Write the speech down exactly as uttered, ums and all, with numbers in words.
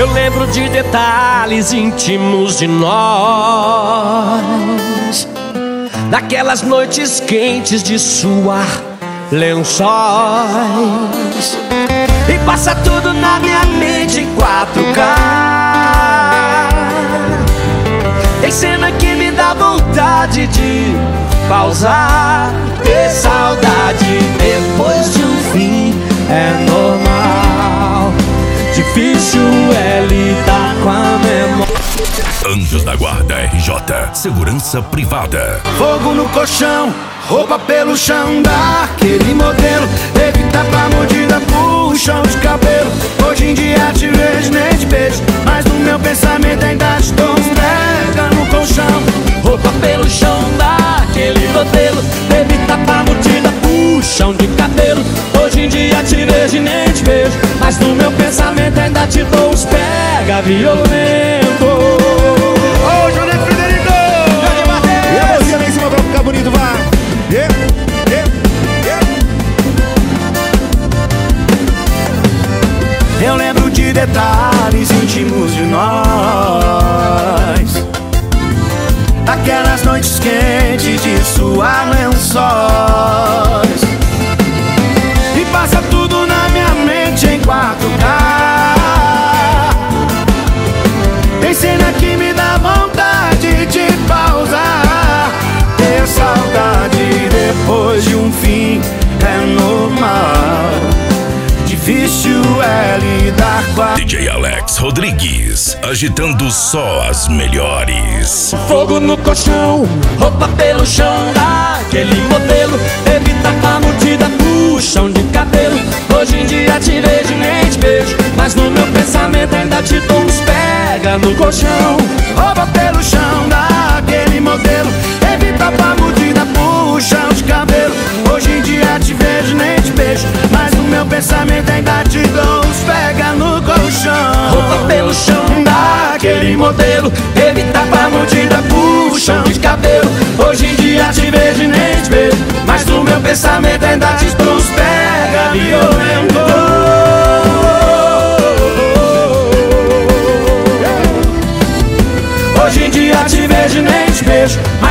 Eu lembro de detalhes íntimos de nós, daquelas noites quentes de suar lençóis. E passa tudo na minha mente em quatro K. Tem cena que me dá vontade de pausar, ter saudade depois de um fim é normal. Difícil é lidar com a memória. Anjos da Guarda R J, segurança privada. Fogo no colchão, roupa pelo chão, daquele modelo. Evita pra mordida, puxão de cabelo. Hoje em dia te vejo, nem te beijo, mas no meu pensamento ainda te dou uns pega no colchão. Roupa pelo chão, daquele modelo. Evita pra mordida, puxão de cabelo. Hoje em dia te vejo e nem te beijo, mas no meu pensamento ainda te dou uns pega violento. Ô, Júnior Frederico! E a mãozinha lá em cima pra ficar bonito, vai! Yeah, yeah, yeah. Eu lembro de detalhes íntimos de nós, daquelas noites quentes de suar lençóis. E passa tudo na minha mente em quatro K. Tem cena que me dá vontade de pausar, ter saudade depois de um fim é normal. Difícil é lidar com a... D J Alex Rodrigues, agitando só as melhores. Fogo no colchão, roupa pelo chão, daquele modelo. Evita pra mordida, puxão de cabelo. Hoje em dia te vejo e nem te beijo, mas no meu pensamento ainda te dou uns pega no colchão. Roupa pelo chão, daquele modelo. Evita pra mordida, puxão de cabelo. Hoje em dia te vejo e nem te beijo, mas no meu pensamento ainda te dou uns pega no colchão. Roupa pelo chão, daquele modelo. Evita pra mordida, puxão de cabelo. Hoje em dia te vejo e nem te beijo, mas no meu pensamento ainda te dou uns pega violento. Hoje em dia te vejo e nem te beijo,